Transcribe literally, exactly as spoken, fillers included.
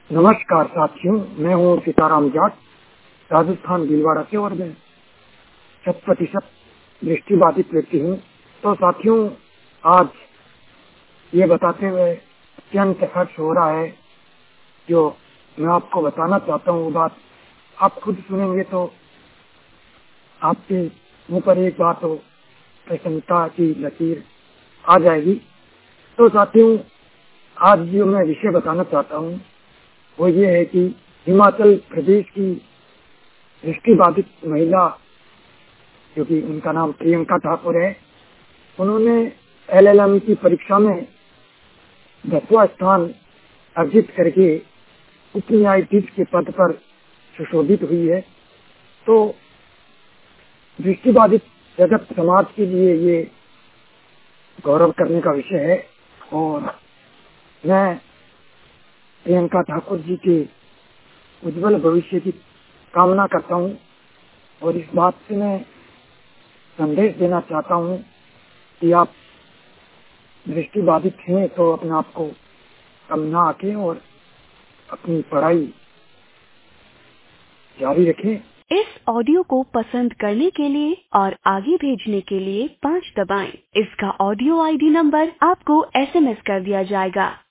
नमस्कार साथियों, मैं हूँ सीताराम जाट, राजस्थान भीलवाड़ा से और मैं शत प्रतिशत दृष्टिबाधित व्यक्ति हूँ। तो साथियों, आज ये बताते हुए अत्यंत हर्ष हो रहा है। जो मैं आपको बताना चाहता हूँ वो बात आप खुद सुनेंगे तो आपके मुंह पर एक बात हो प्रसन्नता की लकीर आ जाएगी। तो साथियों, आज जो मैं विषय बताना चाहता हूँ वो ये है कि हिमाचल प्रदेश की दृष्टिबाधित महिला, जो कि उनका नाम प्रियंका ठाकुर है, उन्होंने एल एल एम की परीक्षा में दसवां स्थान अर्जित करके उप न्यायाधीश के पद पर सुशोभित हुई है। तो दृष्टिबाधित जगत समाज के लिए ये गौरव करने का विषय है और मैं प्रियंका ठाकुर जी के उज्जवल भविष्य की कामना करता हूँ और इस बात से मैं संदेश देना चाहता हूँ कि आप दृष्टिबाधित हैं तो अपने आप को कम ना आंकें और अपनी पढ़ाई जारी रखें। इस ऑडियो को पसंद करने के लिए और आगे भेजने के लिए पाँच दबाएं। इसका ऑडियो आई डी नंबर आपको एस एम एस कर दिया जाएगा।